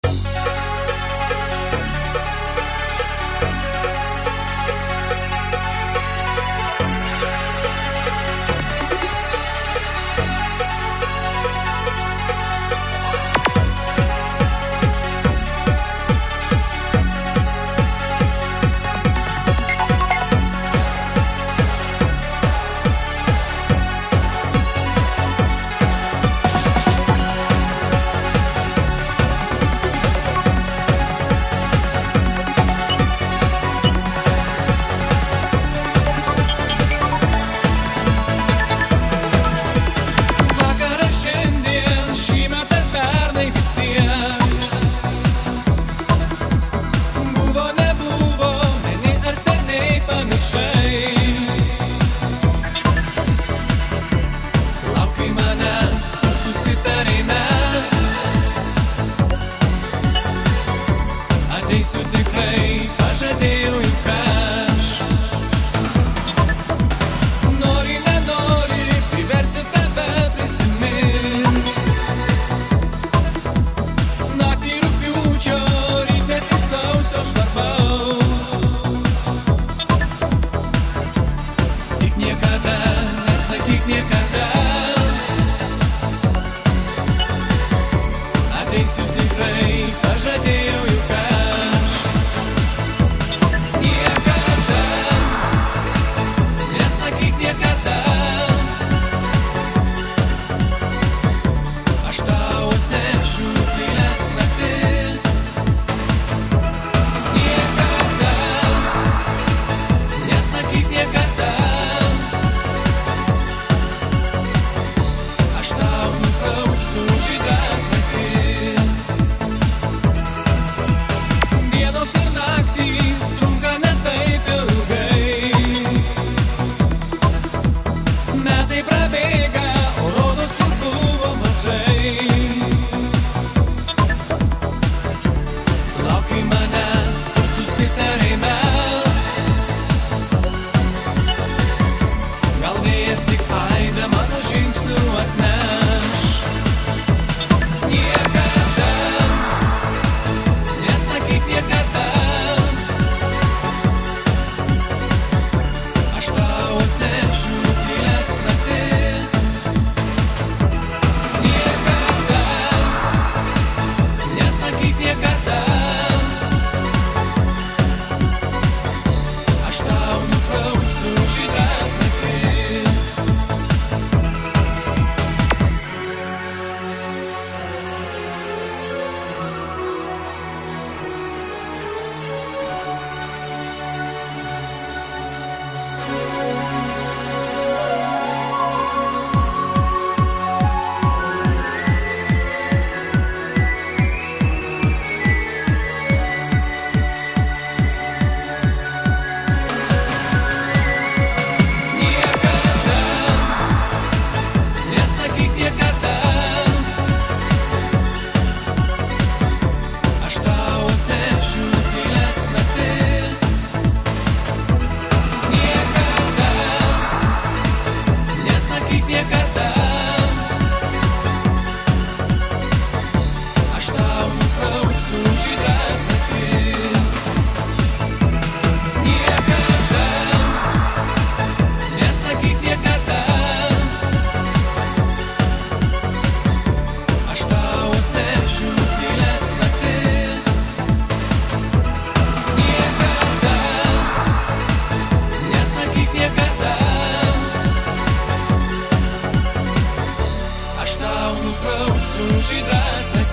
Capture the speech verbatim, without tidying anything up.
Ateisiu tikrai, pažadėjau juk aš. Nori, nenori, priversiu tave prisimint. Naktį rugpjūčio, rytmetį sausio žvarbaus. Tik niekada, nesakyk niekada. Ateisiu tikrai, pažadėjau juk aš. Tik aidą mano žingsnių atneš. Niekada, nesakyk niekada. Aš tau atnešiu tylias naktis. Niekada, nesakyk niekada. Aš tau nuprausiu žydras akis. Nuprausiu žydras akis.